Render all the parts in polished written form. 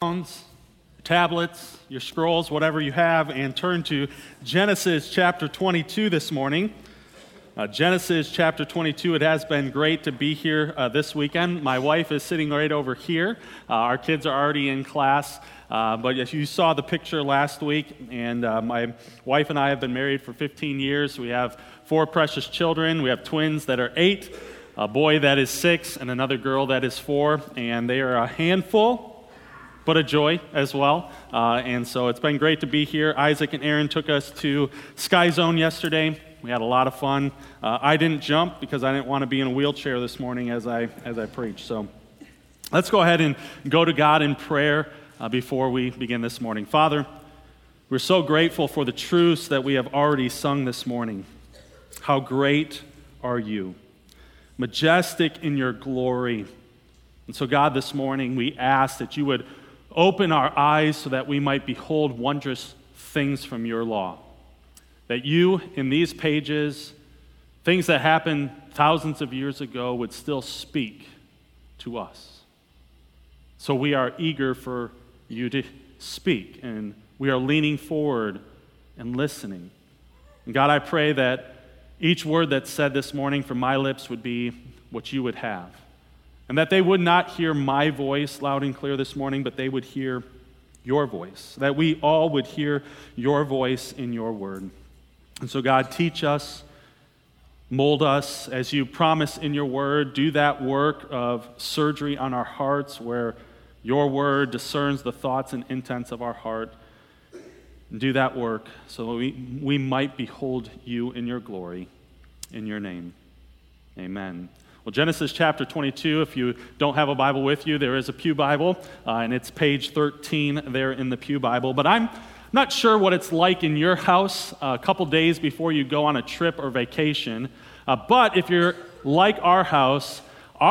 smartphones, tablets, your scrolls, whatever you have, and turn to Genesis chapter 22 this morning. Genesis chapter 22, it has been great to be here this weekend. My wife is sitting right over here. Our kids are already in class, but as you saw the picture last week, and my wife and I have been married for 15 years. We have 4 precious children. We have twins that are 8, a boy that is 6, and another girl that is 4, and they are a handful, but a joy as well. And so it's been great to be here. Isaac and Aaron took us to Sky Zone yesterday. We had a lot of fun. I didn't jump because I didn't want to be in a wheelchair this morning as I preach. So let's go ahead and go to God in prayer before we begin this morning. Father, we're so grateful for the truths that we have already sung this morning. How great are you, majestic in your glory. And so God, this morning we ask that you would open our eyes so that we might behold wondrous things from your law. That you, in these pages, things that happened thousands of years ago would still speak to us. So we are eager for you to speak, and we are leaning forward and listening. And God, I pray that each word that's said this morning from my lips would be what you would have. And that they would not hear my voice loud and clear this morning, but they would hear your voice. That we all would hear your voice in your word. And so, God, teach us, mold us as you promise in your word. Do that work of surgery on our hearts where your word discerns the thoughts and intents of our heart. Do that work so that we might behold you in your glory. In your name, amen. Well, Genesis chapter 22, if you don't have a Bible with you, there is a Pew Bible, and it's page 13 there in the Pew Bible. But I'm not sure what it's like in your house a couple days before you go on a trip or vacation, but if you're like our house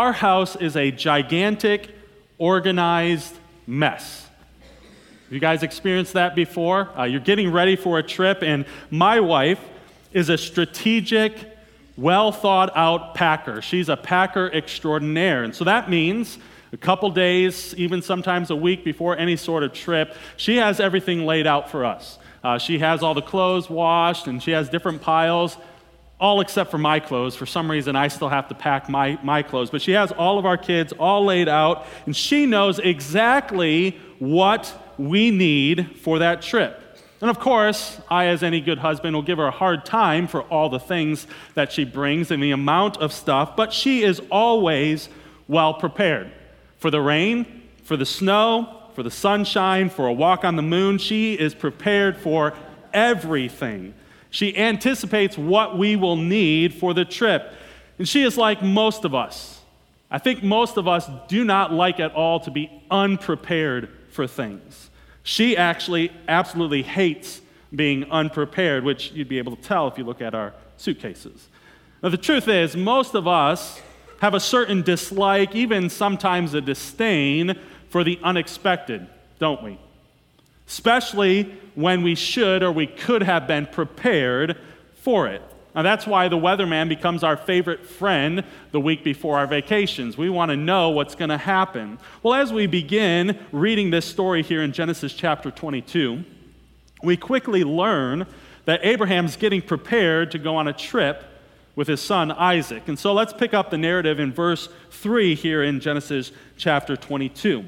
is a gigantic, organized mess. Have you guys experienced that before? You're getting ready for a trip, and my wife is a strategic, well-thought-out packer. She's a packer extraordinaire, and so that means a couple days, even sometimes a week before any sort of trip, she has everything laid out for us. She has all the clothes washed, and she has different piles, all except for my clothes. For some reason, I still have to pack my clothes. But she has all of our kids all laid out, and she knows exactly what we need for that trip. And of course, I, as any good husband, will give her a hard time for all the things that she brings and the amount of stuff, but she is always well prepared. For the rain, for the snow, for the sunshine, for a walk on the moon, she is prepared for everything. She anticipates what we will need for the trip. And she is like most of us. I think most of us do not like at all to be unprepared for things. She actually absolutely hates being unprepared, which you'd be able to tell if you look at our suitcases. Now, the truth is, most of us have a certain dislike, even sometimes a disdain, for the unexpected, don't we? Especially when we should or we could have been prepared for it. Now, that's why the weatherman becomes our favorite friend the week before our vacations. We want to know what's going to happen. Well, as we begin reading this story here in Genesis chapter 22, we quickly learn that Abraham's getting prepared to go on a trip with his son Isaac. And so let's pick up the narrative in verse 3 here in Genesis chapter 22.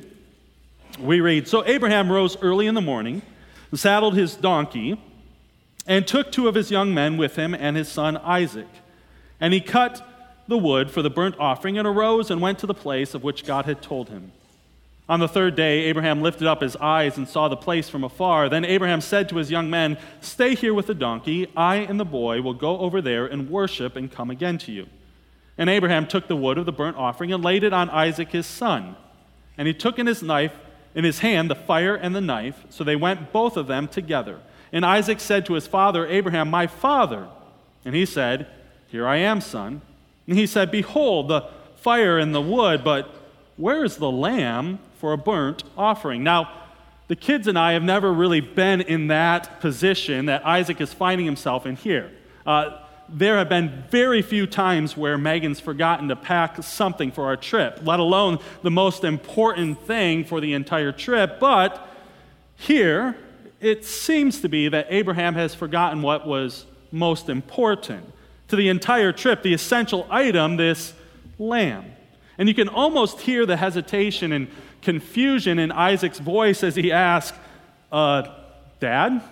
We read, "So Abraham rose early in the morning, saddled his donkey, and took 2 of his young men with him and his son Isaac. And he cut the wood for the burnt offering and arose and went to the place of which God had told him. On the 3rd day, Abraham lifted up his eyes and saw the place from afar. Then Abraham said to his young men, 'Stay here with the donkey. I and the boy will go over there and worship and come again to you.' And Abraham took the wood of the burnt offering and laid it on Isaac his son. And he took in his hand the fire and the knife, so they went both of them together. And Isaac said to his father Abraham, 'My father.' And he said, 'Here I am, son.' And he said, 'Behold, the fire and the wood, but where is the lamb for a burnt offering?'" Now, the kids and I have never really been in that position that Isaac is finding himself in here. there have been very few times where Megan's forgotten to pack something for our trip, let alone the most important thing for the entire trip. But here, it seems to be that Abraham has forgotten what was most important to the entire trip, the essential item, this lamb. And you can almost hear the hesitation and confusion in Isaac's voice as he asks, Dad,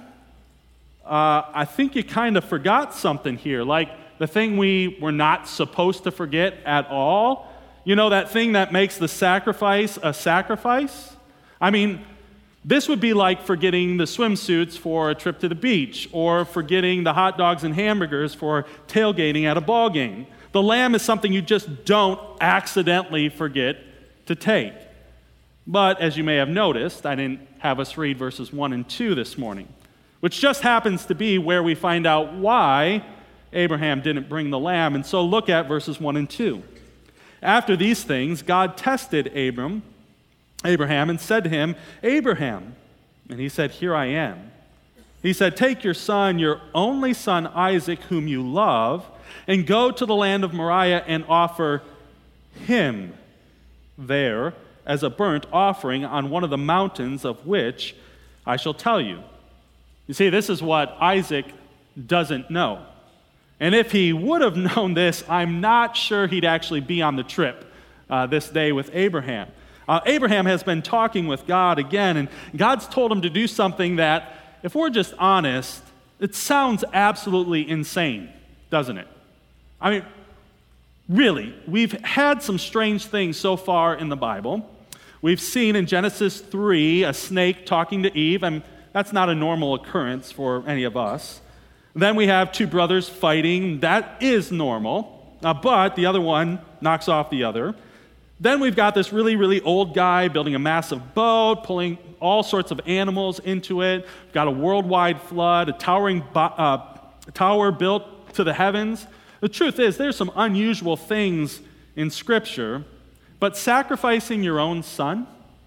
I think you kind of forgot something here, like the thing we were not supposed to forget at all. You know, that thing that makes the sacrifice a sacrifice? I mean, this would be like forgetting the swimsuits for a trip to the beach, or forgetting the hot dogs and hamburgers for tailgating at a ball game. The lamb is something you just don't accidentally forget to take. But as you may have noticed, I didn't have us read verses 1 and 2 this morning, which just happens to be where we find out why Abraham didn't bring the lamb. And so look at verses 1 and 2. After these things, God tested Abraham and said to him, Abraham. And he said, Here I am. He said, Take your son, your only son Isaac, whom you love, and go to the land of Moriah and offer him there as a burnt offering on one of the mountains of which I shall tell you. You see, this is what Isaac doesn't know. And if he would have known this, I'm not sure he'd actually be on the trip this day with Abraham. Abraham has been talking with God again, and God's told him to do something that, if we're just honest, it sounds absolutely insane, doesn't it? I mean, really, we've had some strange things so far in the Bible. We've seen in Genesis 3 a snake talking to Eve, and that's not a normal occurrence for any of us. Then we have two brothers fighting. That is normal, but the other one knocks off the other. Then we've got this really, really old guy building a massive boat, pulling all sorts of animals into it. We've got a worldwide flood, a towering tower built to the heavens. The truth is, there's some unusual things in Scripture, but sacrificing your own son,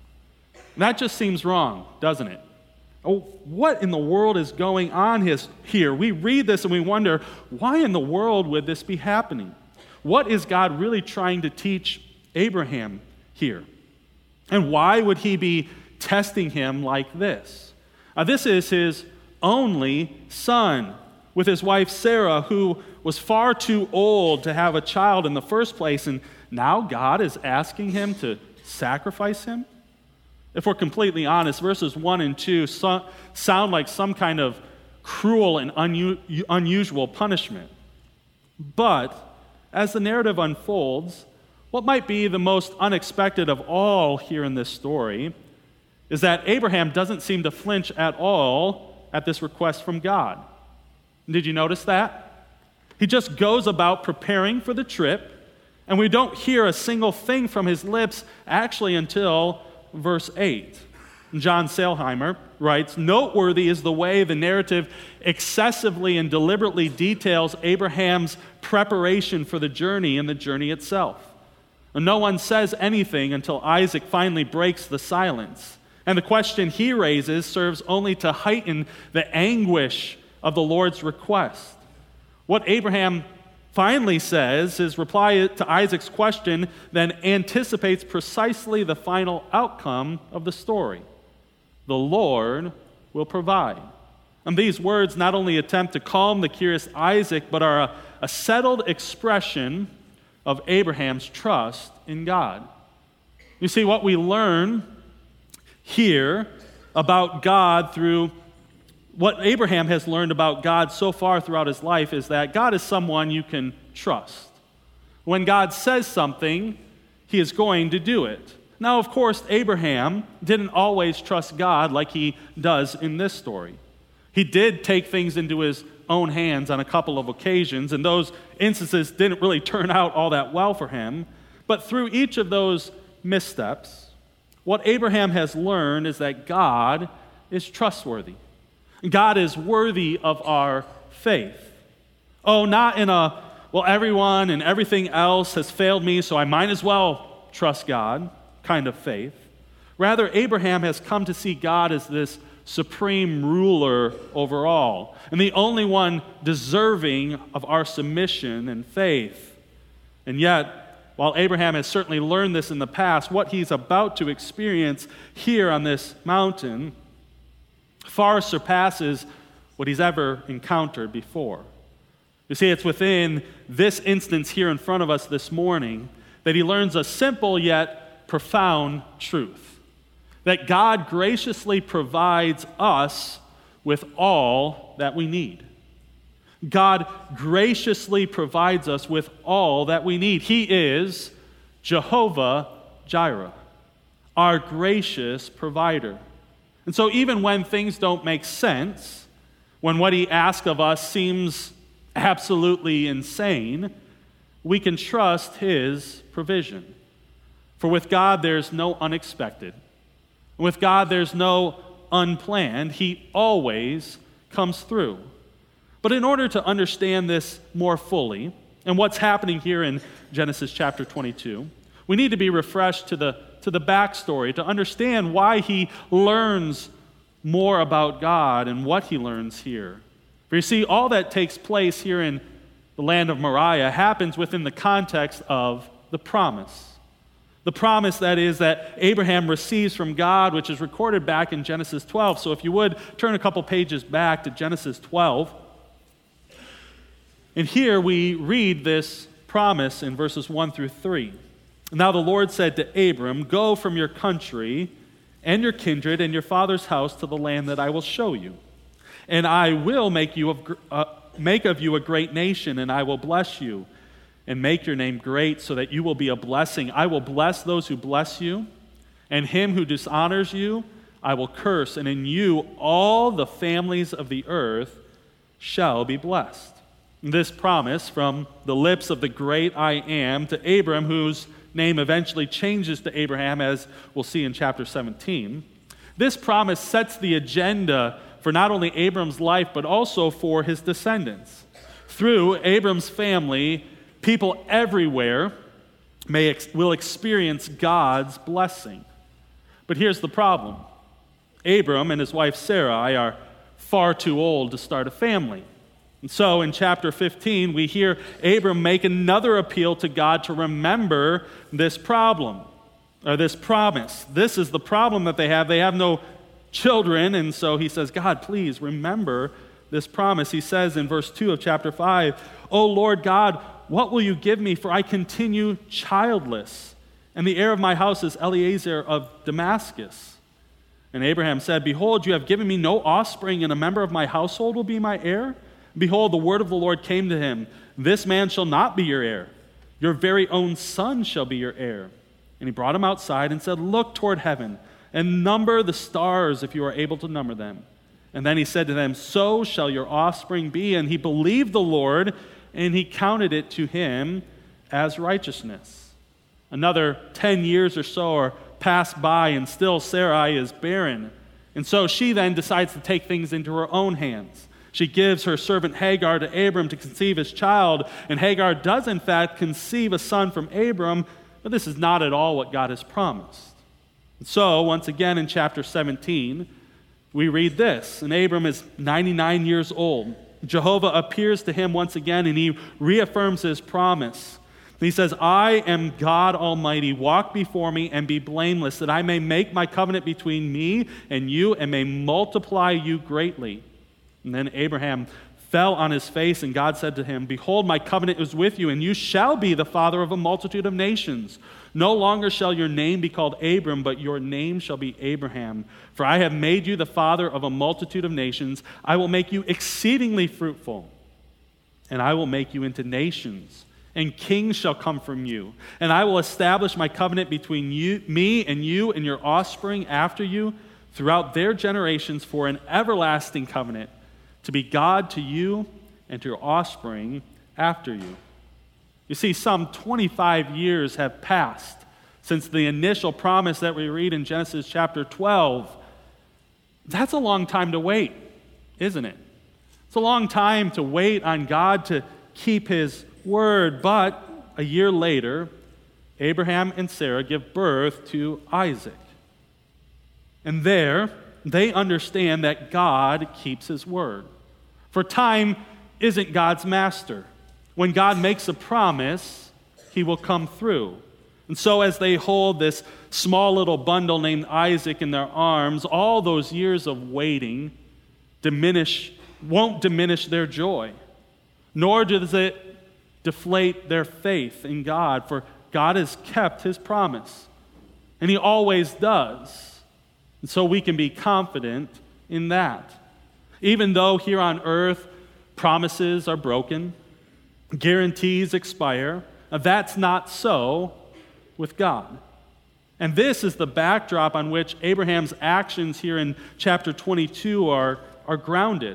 that just seems wrong, doesn't it? Oh, what in the world is going on here? We read this and we wonder, why in the world would this be happening? What is God really trying to teach Abraham here? And why would he be testing him like this? This is his only son, with his wife Sarah, who was far too old to have a child in the first place, and now God is asking him to sacrifice him? If we're completely honest, verses 1 and 2 sound like some kind of cruel and unusual punishment. But as the narrative unfolds, what might be the most unexpected of all here in this story is that Abraham doesn't seem to flinch at all at this request from God. Did you notice that? He just goes about preparing for the trip, and we don't hear a single thing from his lips actually until verse 8. John Sailheimer writes, Noteworthy is the way the narrative excessively and deliberately details Abraham's preparation for the journey and the journey itself. And no one says anything until Isaac finally breaks the silence. And the question he raises serves only to heighten the anguish of the Lord's request. What Abraham finally says, his reply to Isaac's question, then anticipates precisely the final outcome of the story. The Lord will provide. And these words not only attempt to calm the curious Isaac, but are a settled expression of Abraham's trust in God. You see, what we learn here about God through what Abraham has learned about God so far throughout his life is that God is someone you can trust. When God says something, he is going to do it. Now, of course, Abraham didn't always trust God like he does in this story. He did take things into his own hands on a couple of occasions, and those instances didn't really turn out all that well for him. But through each of those missteps, what Abraham has learned is that God is trustworthy. God is worthy of our faith. Oh, not in a, well, everyone and everything else has failed me, so I might as well trust God kind of faith. Rather, Abraham has come to see God as this supreme ruler over all, and the only one deserving of our submission and faith. And yet, while Abraham has certainly learned this in the past, what he's about to experience here on this mountain far surpasses what he's ever encountered before. You see, it's within this instance here in front of us this morning that he learns a simple yet profound truth: that God graciously provides us with all that we need. God graciously provides us with all that we need. He is Jehovah Jireh, our gracious provider. And so even when things don't make sense, when what he asks of us seems absolutely insane, we can trust his provision. For with God there's no unexpected. With God there's no unplanned. He always comes through. But in order to understand this more fully, and what's happening here in Genesis chapter 22, we need to be refreshed to the backstory, to understand why he learns more about God and what he learns here. For you see, all that takes place here in the land of Moriah happens within the context of the promise. The promise, that is, that Abraham receives from God, which is recorded back in Genesis 12. So if you would, turn a couple pages back to Genesis 12. And here we read this promise in verses 1 through 3. Now the Lord said to Abram, "Go from your country and your kindred and your father's house to the land that I will show you. And I will make of you a great nation, and I will bless you and make your name great so that you will be a blessing. I will bless those who bless you, and him who dishonors you I will curse, and in you all the families of the earth shall be blessed." This promise from the lips of the great I Am to Abram, whose name eventually changes to Abraham, as we'll see in chapter 17. This promise sets the agenda for not only Abram's life, but also for his descendants. Through Abram's family, people everywhere will experience God's blessing. But here's the problem. Abram and his wife Sarai are far too old to start a family. And so in chapter 15, we hear Abram make another appeal to God to remember this problem, or this promise. This is the problem that they have. They have no children, and so he says, God, please remember this promise. He says in verse 2 of chapter 5, "O Lord God, what will you give me? For I continue childless, and the heir of my house is Eliezer of Damascus." And Abraham said, "Behold, you have given me no offspring, and a member of my household will be my heir. Behold, the word of the Lord came to him, this man shall not be your heir. Your very own son shall be your heir." And he brought him outside and said, "Look toward heaven and number the stars if you are able to number them." And then he said to them, "So shall your offspring be." And he believed the Lord, and he counted it to him as righteousness. Another 10 years or so are passed by, and still Sarai is barren. And so she then decides to take things into her own hands. She gives her servant Hagar to Abram to conceive his child, and Hagar does in fact conceive a son from Abram, but this is not at all what God has promised. And so, once again in chapter 17, we read this, and Abram is 99 years old. Jehovah appears to him once again, and he reaffirms his promise. He says, "I am God Almighty. Walk before me and be blameless, that I may make my covenant between me and you and may multiply you greatly." And then Abraham fell on his face, and God said to him, "Behold, my covenant is with you, and you shall be the father of a multitude of nations. No longer shall your name be called Abram, but your name shall be Abraham. For I have made you the father of a multitude of nations. I will make you exceedingly fruitful, and I will make you into nations, and kings shall come from you. And I will establish my covenant between me and your offspring after you throughout their generations for an everlasting covenant, to be God to you and to your offspring after you." You see, some 25 years have passed since the initial promise that we read in Genesis chapter 12. That's a long time to wait, isn't it? It's a long time to wait on God to keep his word, but a year later, Abraham and Sarah give birth to Isaac. And there, they understand that God keeps his word. For time isn't God's master. When God makes a promise, he will come through. And so as they hold this small little bundle named Isaac in their arms, all those years of waiting won't diminish their joy, nor does it deflate their faith in God, for God has kept his promise, and he always does. And so we can be confident in that. Even though here on earth promises are broken, guarantees expire, that's not so with God. And this is the backdrop on which Abraham's actions here in chapter 22 are grounded.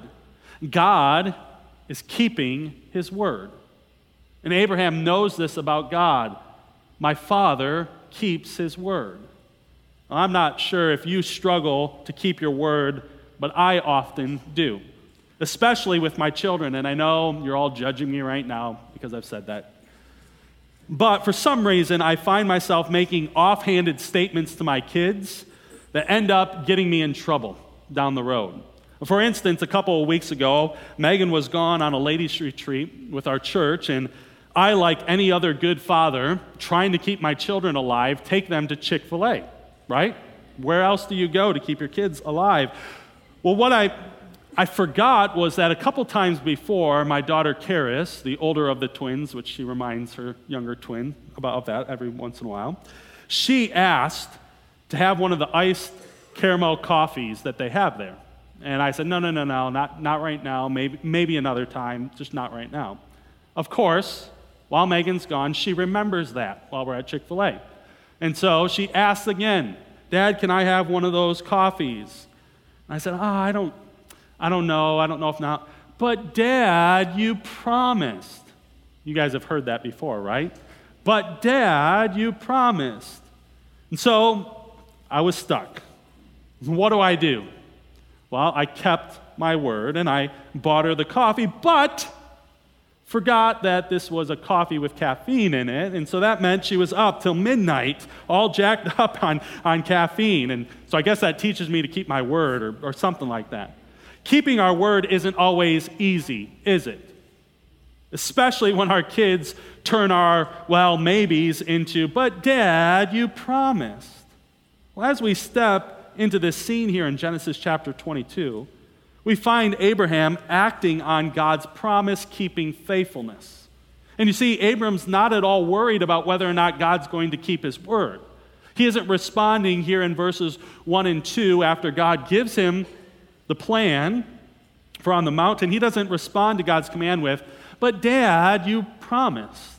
God is keeping his word. And Abraham knows this about God. My father keeps his word. I'm not sure if you struggle to keep your word, but I often do, especially with my children. And I know you're all judging me right now because I've said that. But for some reason, I find myself making offhanded statements to my kids that end up getting me in trouble down the road. For instance, a couple of weeks ago, Megan was gone on a ladies' retreat with our church, and I, like any other good father, trying to keep my children alive, take them to Chick-fil-A, right? Where else do you go to keep your kids alive? Well, what I forgot was that a couple times before, my daughter Karis, the older of the twins, which she reminds her younger twin about that every once in a while, she asked to have one of the iced caramel coffees that they have there. And I said, no, not right now, maybe another time, just not right now. Of course, while Megan's gone, she remembers that while we're at Chick-fil-A. And so she asks again, Dad, can I have one of those coffees? And I said, I don't know if not. But Dad, you promised. You guys have heard that before, right? But Dad, you promised. And so I was stuck. What do? Well, I kept my word and I bought her the coffee, but forgot that this was a coffee with caffeine in it, and so that meant she was up till midnight, all jacked up on caffeine. And so I guess that teaches me to keep my word or something like that. Keeping our word isn't always easy, is it? Especially when our kids turn our, well, maybes into, but Dad, you promised. Well, as we step into this scene here in Genesis chapter 22, we find Abraham acting on God's promise-keeping faithfulness. And you see, Abram's not at all worried about whether or not God's going to keep his word. He isn't responding here in verses 1 and 2 after God gives him the plan for on the mountain. He doesn't respond to God's command with, but Dad, you promised.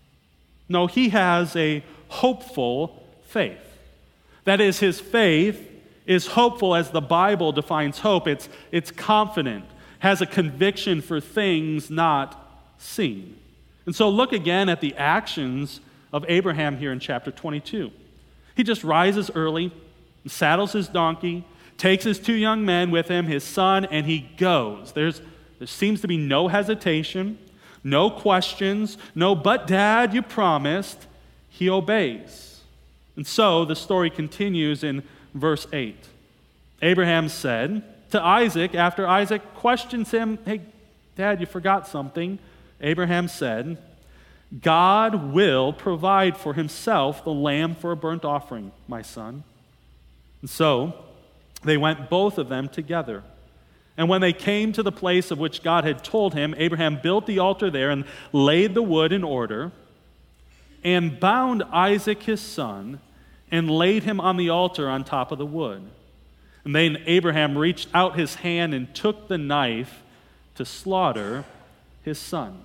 No, he has a hopeful faith. That is, his faith is hopeful as the Bible defines hope. It's confident, has a conviction for things not seen. And so look again at the actions of Abraham here in chapter 22. He just rises early, saddles his donkey, takes his 2 young men with him, his son, and he goes. There seems to be no hesitation, no questions, no, but Dad, you promised. He obeys. And so the story continues in verse 8. Abraham said to Isaac, after Isaac questions him, hey, Dad, you forgot something. Abraham said, God will provide for himself the lamb for a burnt offering, my son. And so they went both of them together. And when they came to the place of which God had told him, Abraham built the altar there and laid the wood in order and bound Isaac his son and laid him on the altar on top of the wood. And then Abraham reached out his hand and took the knife to slaughter his son.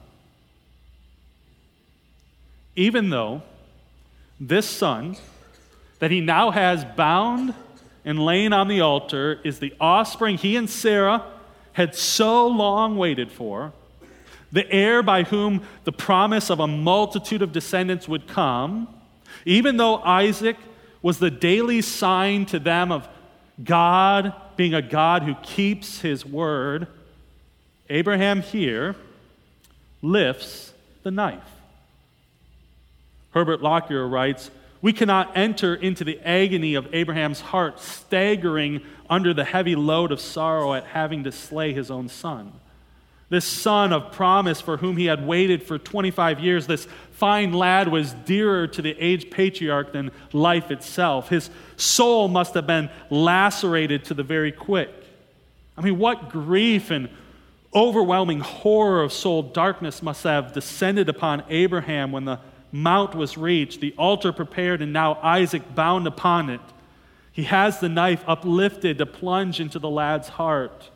Even though this son that he now has bound and laying on the altar is the offspring he and Sarah had so long waited for, the heir by whom the promise of a multitude of descendants would come, even though Isaac was the daily sign to them of God being a God who keeps his word, Abraham here lifts the knife. Herbert Lockyer writes, We cannot enter into the agony of Abraham's heart, staggering under the heavy load of sorrow at having to slay his own son. This son of promise for whom he had waited for 25 years, this fine lad was dearer to the aged patriarch than life itself. His soul must have been lacerated to the very quick. I mean, what grief and overwhelming horror of soul darkness must have descended upon Abraham when the mount was reached, the altar prepared, and now Isaac bound upon it. He has the knife uplifted to plunge into the lad's heart.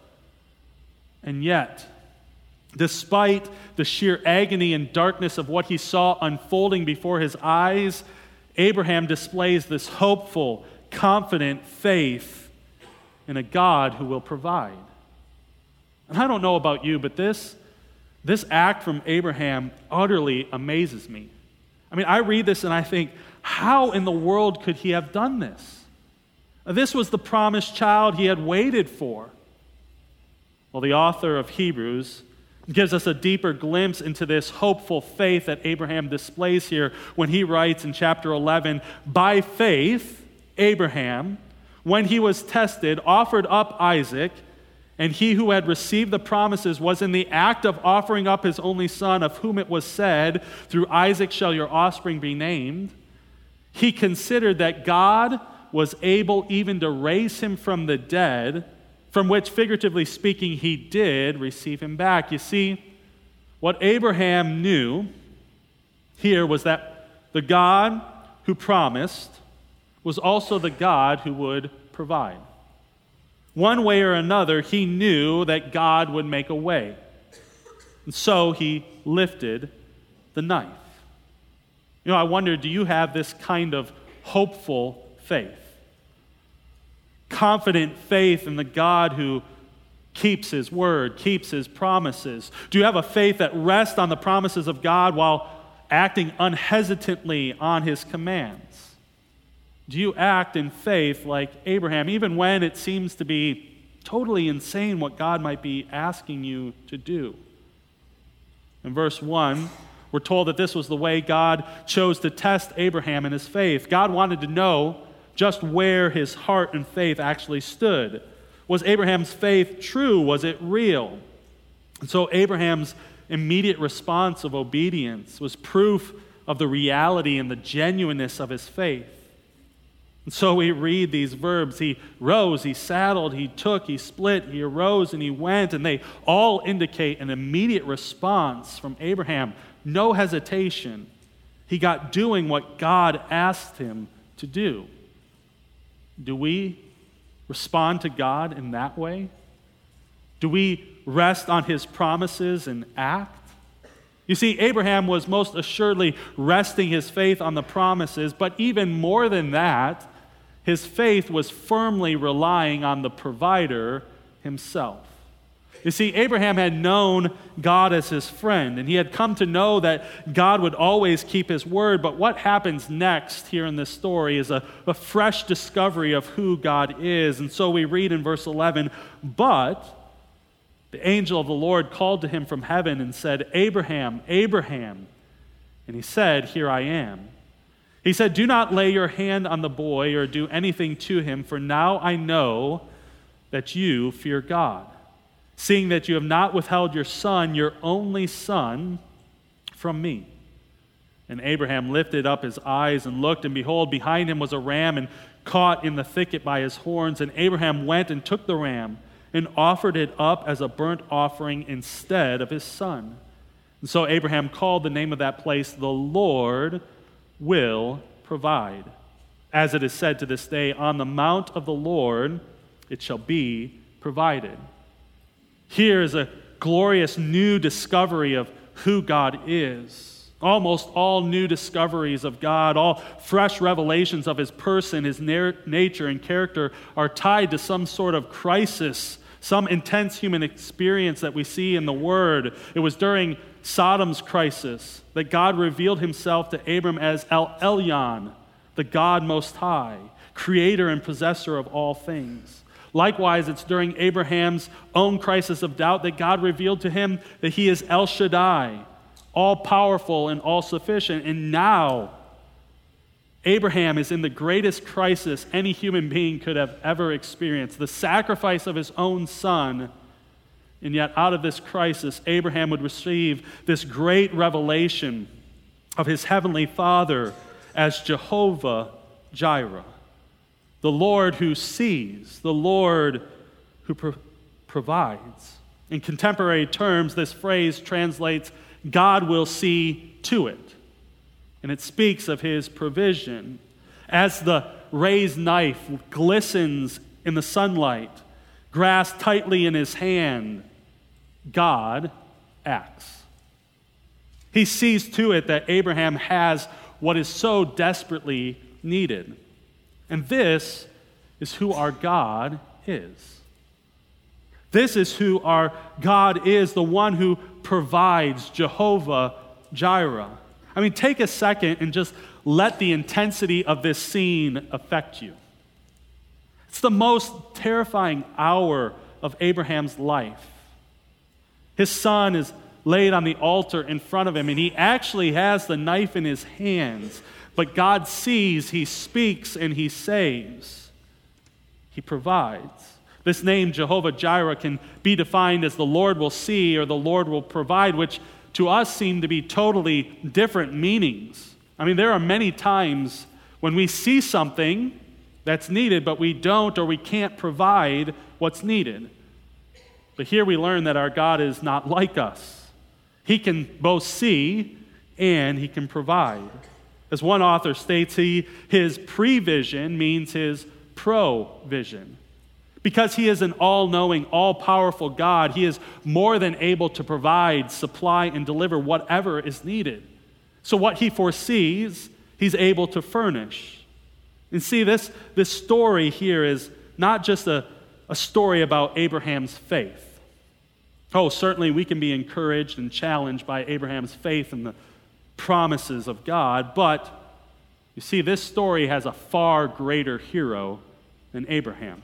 And yet, despite the sheer agony and darkness of what he saw unfolding before his eyes, Abraham displays this hopeful, confident faith in a God who will provide. And I don't know about you, but this act from Abraham utterly amazes me. I mean, I read this and I think, how in the world could he have done this? This was the promised child he had waited for. Well, the author of Hebrews gives us a deeper glimpse into this hopeful faith that Abraham displays here when he writes in chapter 11, "By faith, Abraham, when he was tested, offered up Isaac, and he who had received the promises was in the act of offering up his only son, of whom it was said, 'Through Isaac shall your offspring be named.' He considered that God was able even to raise him from the dead, from which, figuratively speaking, he did receive him back." You see, what Abraham knew here was that the God who promised was also the God who would provide. One way or another, he knew that God would make a way. And so he lifted the knife. You know, I wonder, do you have this kind of hopeful faith? Confident faith in the God who keeps his word, keeps his promises? Do you have a faith that rests on the promises of God while acting unhesitantly on his commands? Do you act in faith like Abraham, even when it seems to be totally insane what God might be asking you to do? In verse 1, we're told that this was the way God chose to test Abraham in his faith. God wanted to know just where his heart and faith actually stood. Was Abraham's faith true? Was it real? And so Abraham's immediate response of obedience was proof of the reality and the genuineness of his faith. And so we read these verbs. He rose, he saddled, he took, he split, he arose, and he went. And they all indicate an immediate response from Abraham. No hesitation. He got doing what God asked him to do. Do we respond to God in that way? Do we rest on his promises and act? You see, Abraham was most assuredly resting his faith on the promises, but even more than that, his faith was firmly relying on the provider himself. You see, Abraham had known God as his friend, and he had come to know that God would always keep his word. But what happens next here in this story is a fresh discovery of who God is. And so we read in verse 11, "But the angel of the Lord called to him from heaven and said, 'Abraham, Abraham.' And he said, 'Here I am.' He said, 'Do not lay your hand on the boy or do anything to him, for now I know that you fear God, seeing that you have not withheld your son, your only son, from me.' And Abraham lifted up his eyes and looked, and behold, behind him was a ram and caught in the thicket by his horns. And Abraham went and took the ram and offered it up as a burnt offering instead of his son. And so Abraham called the name of that place, 'The Lord will provide.' As it is said to this day, 'On the mount of the Lord it shall be provided.'" Here is a glorious new discovery of who God is. Almost all new discoveries of God, all fresh revelations of his person, his nature, and character are tied to some sort of crisis, some intense human experience that we see in the Word. It was during Sodom's crisis that God revealed himself to Abram as El Elyon, the God Most High, creator and possessor of all things. Likewise, it's during Abraham's own crisis of doubt that God revealed to him that he is El Shaddai, all-powerful and all-sufficient. And now, Abraham is in the greatest crisis any human being could have ever experienced, the sacrifice of his own son. And yet out of this crisis, Abraham would receive this great revelation of his heavenly Father as Jehovah Jireh, the Lord who sees, the Lord who provides. In contemporary terms, this phrase translates, God will see to it. And it speaks of his provision. As the raised knife glistens in the sunlight, grasped tightly in his hand, God acts. He sees to it that Abraham has what is so desperately needed. And this is who our God is. This is who our God is, the one who provides, Jehovah Jireh. I mean, take a second and just let the intensity of this scene affect you. It's the most terrifying hour of Abraham's life. His son is laid on the altar in front of him, and he actually has the knife in his hands. But God sees, he speaks, and he saves. He provides. This name, Jehovah Jireh, can be defined as the Lord will see or the Lord will provide, which to us seem to be totally different meanings. I mean, there are many times when we see something that's needed, but we don't or we can't provide what's needed. But here we learn that our God is not like us. He can both see and he can provide. As one author states, his prevision means his provision. Because he is an all-knowing, all-powerful God, he is more than able to provide, supply, and deliver whatever is needed. So what he foresees, he's able to furnish. And see, this story here is not just a story about Abraham's faith. Oh, certainly we can be encouraged and challenged by Abraham's faith in the promises of God, but you see, this story has a far greater hero than Abraham.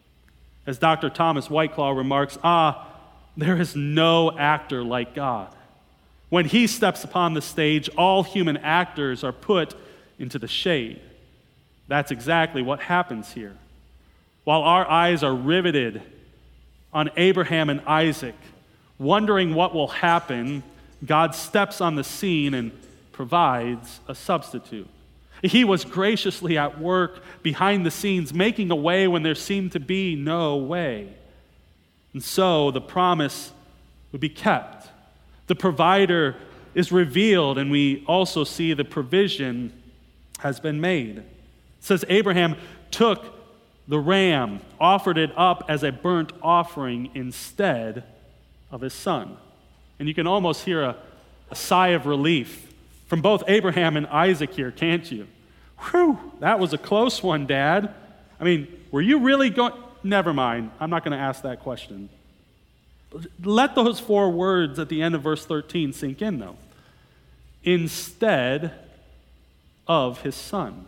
As Dr. Thomas Whiteclaw remarks, there is no actor like God. When he steps upon the stage, all human actors are put into the shade. That's exactly what happens here. While our eyes are riveted on Abraham and Isaac, wondering what will happen, God steps on the scene and provides a substitute. He was graciously at work behind the scenes, making a way when there seemed to be no way. And so the promise would be kept. The provider is revealed, and we also see the provision has been made. It says Abraham took the ram, offered it up as a burnt offering instead of his son. And you can almost hear a sigh of relief from both Abraham and Isaac here, can't you? Whew, that was a close one, Dad. I mean, were you really going? Never mind. I'm not going to ask that question. Let those 4 words at the end of verse 13 sink in, though. Instead of his son.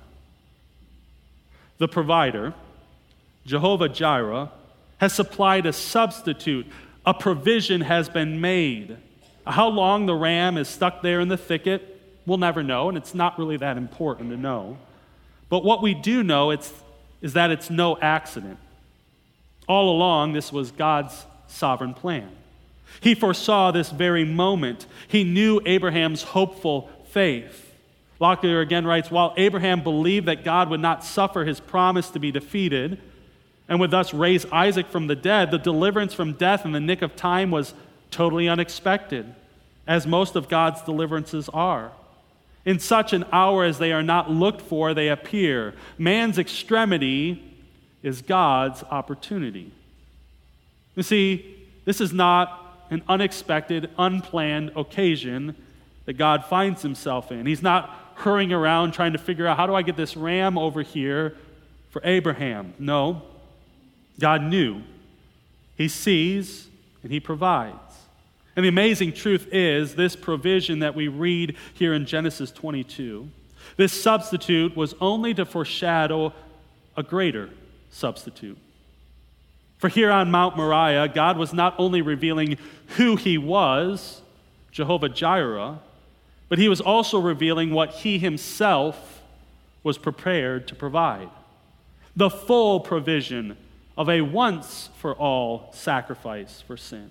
The provider, Jehovah Jireh, has supplied a substitute. A provision has been made. How long the ram is stuck there in the thicket, we'll never know, and it's not really that important to know. But what we do know is that it's no accident. All along, this was God's sovereign plan. He foresaw this very moment. He knew Abraham's hopeful faith. Locklear again writes, while Abraham believed that God would not suffer his promise to be defeated and would thus raise Isaac from the dead, the deliverance from death in the nick of time was totally unexpected, as most of God's deliverances are. In such an hour as they are not looked for, they appear. Man's extremity is God's opportunity. You see, this is not an unexpected, unplanned occasion that God finds himself in. He's not hurrying around trying to figure out, how do I get this ram over here for Abraham? No, God knew. He sees and he provides. And the amazing truth is, this provision that we read here in Genesis 22, this substitute was only to foreshadow a greater substitute. For here on Mount Moriah, God was not only revealing who he was, Jehovah Jireh, but he was also revealing what he himself was prepared to provide. The full provision of a once-for-all sacrifice for sin.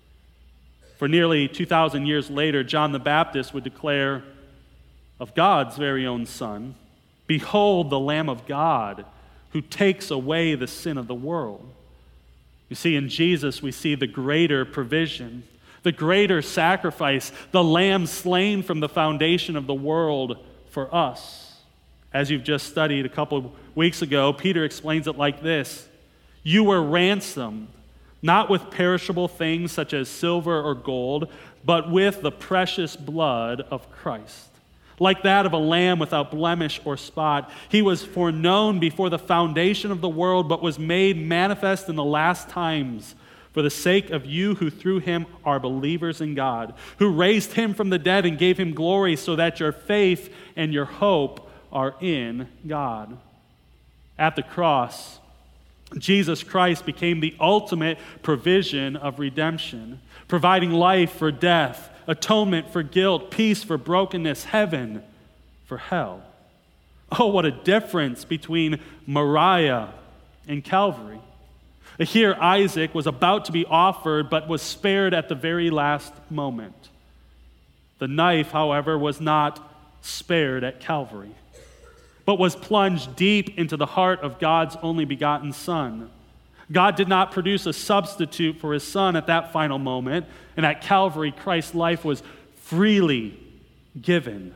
For nearly 2,000 years later, John the Baptist would declare of God's very own Son, "Behold the Lamb of God who takes away the sin of the world." You see, in Jesus, we see the greater provision, the greater sacrifice, the Lamb slain from the foundation of the world for us. As you've just studied a couple weeks ago, Peter explains it like this: "You were ransomed, not with perishable things such as silver or gold, but with the precious blood of Christ. Like that of a lamb without blemish or spot, he was foreknown before the foundation of the world, but was made manifest in the last times for the sake of you who through him are believers in God, who raised him from the dead and gave him glory, so that your faith and your hope are in God." At the cross, Jesus Christ became the ultimate provision of redemption, providing life for death, atonement for guilt, peace for brokenness, heaven for hell. Oh, what a difference between Moriah and Calvary. Here, Isaac was about to be offered, but was spared at the very last moment. The knife, however, was not spared at Calvary, but was plunged deep into the heart of God's only begotten Son. God did not produce a substitute for his Son at that final moment, and at Calvary, Christ's life was freely given.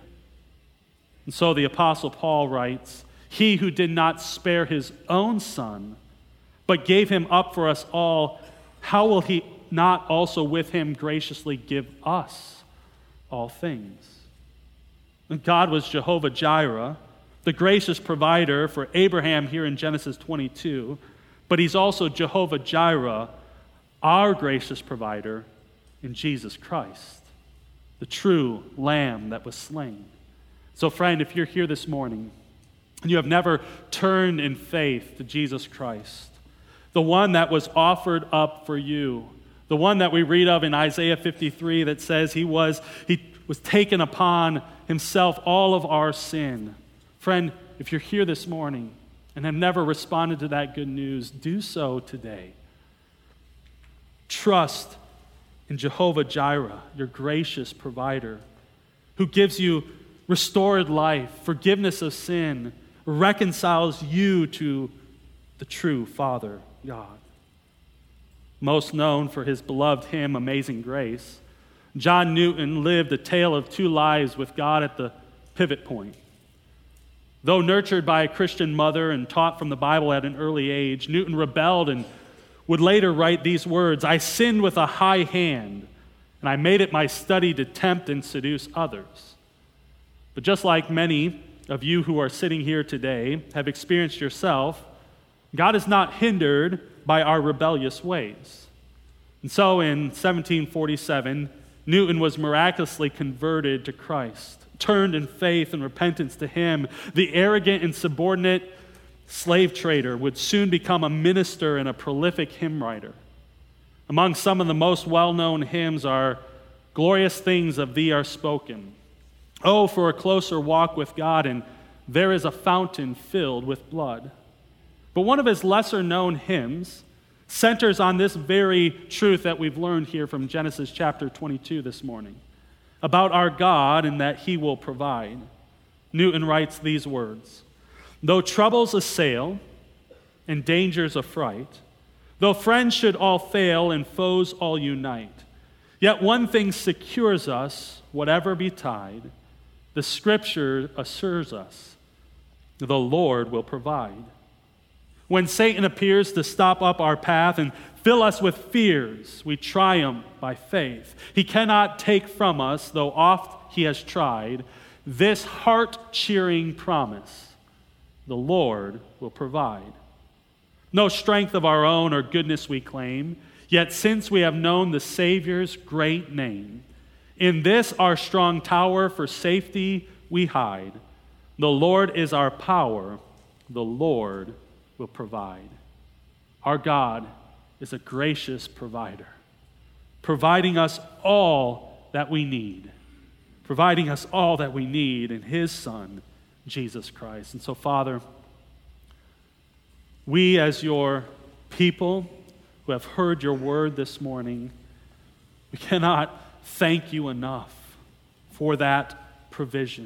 And so the Apostle Paul writes, "He who did not spare his own Son, but gave him up for us all, how will he not also with him graciously give us all things?" And God was Jehovah Jireh, the gracious provider for Abraham here in Genesis 22, but he's also Jehovah Jireh, our gracious provider in Jesus Christ, the true Lamb that was slain. So friend, if you're here this morning and you have never turned in faith to Jesus Christ, the one that was offered up for you, the one that we read of in Isaiah 53 that says he was taken upon himself all of our sin. Friend, if you're here this morning and have never responded to that good news, do so today. Trust in Jehovah Jireh, your gracious provider, who gives you restored life, forgiveness of sin, reconciles you to the true Father, God. Most known for his beloved hymn, Amazing Grace, John Newton lived a tale of two lives with God at the pivot point. Though nurtured by a Christian mother and taught from the Bible at an early age, Newton rebelled and would later write these words: "I sinned with a high hand, and I made it my study to tempt and seduce others." But just like many of you who are sitting here today have experienced yourself, God is not hindered by our rebellious ways. And so in 1747, Newton was miraculously converted to Christ, turned in faith and repentance to him. The arrogant and subordinate slave trader would soon become a minister and a prolific hymn writer. Among some of the most well-known hymns are "Glorious Things of Thee Are Spoken," "Oh, for a Closer Walk with God," and "There is a Fountain Filled with Blood." But one of his lesser-known hymns centers on this very truth that we've learned here from Genesis chapter 22 this morning, about our God and that he will provide. Newton writes these words: "Though troubles assail and dangers affright, though friends should all fail and foes all unite, yet one thing secures us, whatever betide, the Scripture assures us, the Lord will provide. When Satan appears to stop up our path and fill us with fears, we triumph by faith. He cannot take from us, though oft he has tried, this heart-cheering promise: the Lord will provide. No strength of our own or goodness we claim, yet since we have known the Savior's great name, in this our strong tower for safety we hide. The Lord is our power, the Lord will provide." Our God is a gracious provider, providing us all that we need in his Son, Jesus Christ. And so, Father, we as your people who have heard your word this morning, we cannot thank you enough for that provision.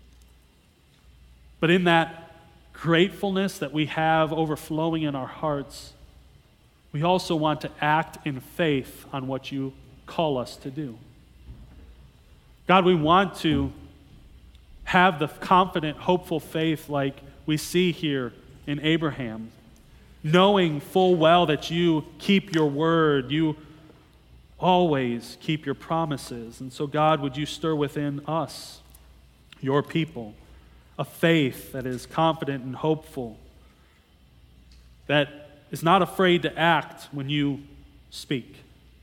But in that gratefulness that we have overflowing in our hearts, we also want to act in faith on what you call us to do. God, we want to have the confident, hopeful faith like we see here in Abraham, knowing full well that you keep your word, you always keep your promises. And so, God, would you stir within us, your people, a faith that is confident and hopeful, that is not afraid to act when you speak.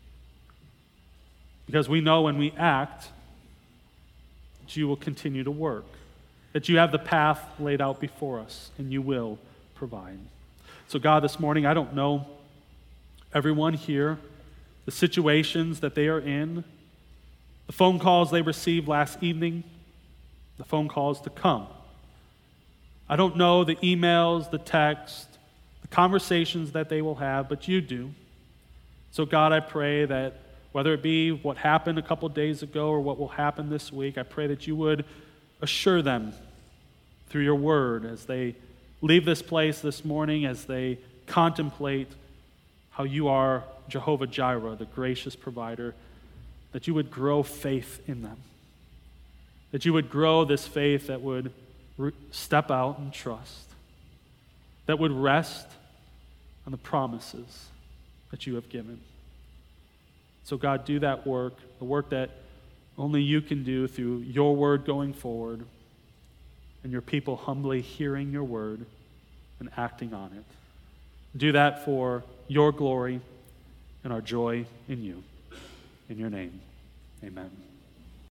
Because we know when we act, that you will continue to work, that you have the path laid out before us, and you will provide. So God, this morning, I don't know everyone here, the situations that they are in, the phone calls they received last evening, the phone calls to come. I don't know the emails, the text, the conversations that they will have, but you do. So God, I pray that whether it be what happened a couple days ago or what will happen this week, I pray that you would assure them through your word as they leave this place this morning, as they contemplate how you are Jehovah Jireh, the gracious provider, that you would grow faith in them, that you would grow this faith that would step out and trust, that would rest on the promises that you have given. So God, do that work, the work that only you can do through your word going forward and your people humbly hearing your word and acting on it. Do that for your glory and our joy in you. In your name, amen.